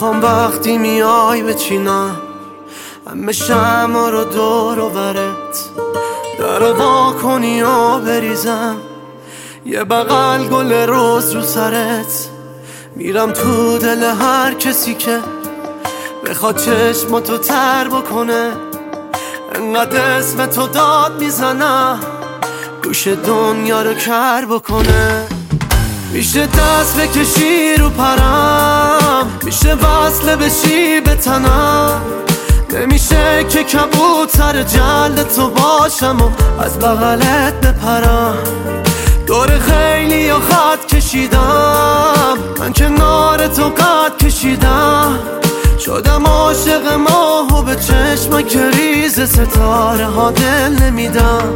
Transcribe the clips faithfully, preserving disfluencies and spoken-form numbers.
میخوام وقتی میای بچینم همه شمع رو دور و برت، در وا کنی و بریزم یه بغل گل روز رو سرت. میرم تو دل هر کسی که بخواد چشماتو تر بکنه، انقدر اسم تو داد میزنم گوش دنیا رو کر بکنه. میشه دست بکشی رو پرم، میشه وصله بشی به تنم، نمیشه که کبوتر جلد تو باشم و از بغلت بپرم. دور خیلی یا خط کشیدم، من کنار تو قد کشیدم، شدم عاشق ماه و به چشم که ریز ستاره ها دل نمیدم.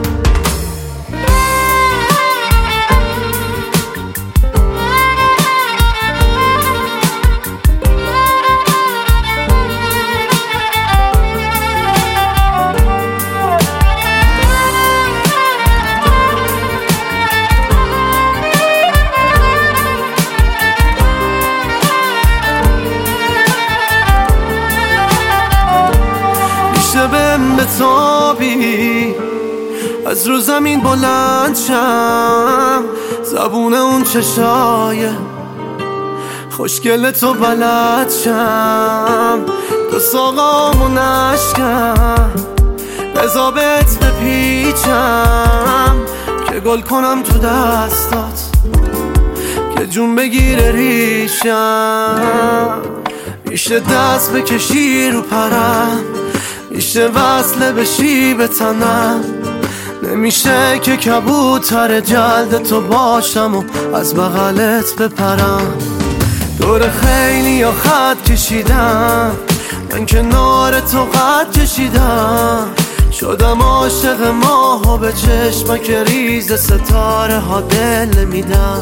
بهم بتابی از رو زمین بلند شم، زبون اون چشای خوشگل تو بلد شم، تو ساقامو نشکم بزا بهت بپیچم که گل کنم تو دستات که جون بگیره ریشم. میشه دست بکشی رو پرم، میشه وصله بشی به تنم، نمیشه که کبوتر جلد تو باشم و از بغلت بپرم. دور خیلی یا خط کشیدم، من کنار تو قد کشیدم، شدم عاشق ماه و به چشم که ریز ستاره ها دل میدم.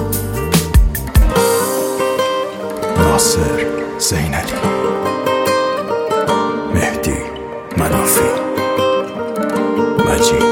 ناصر زینلی، مهدی منافی، مجید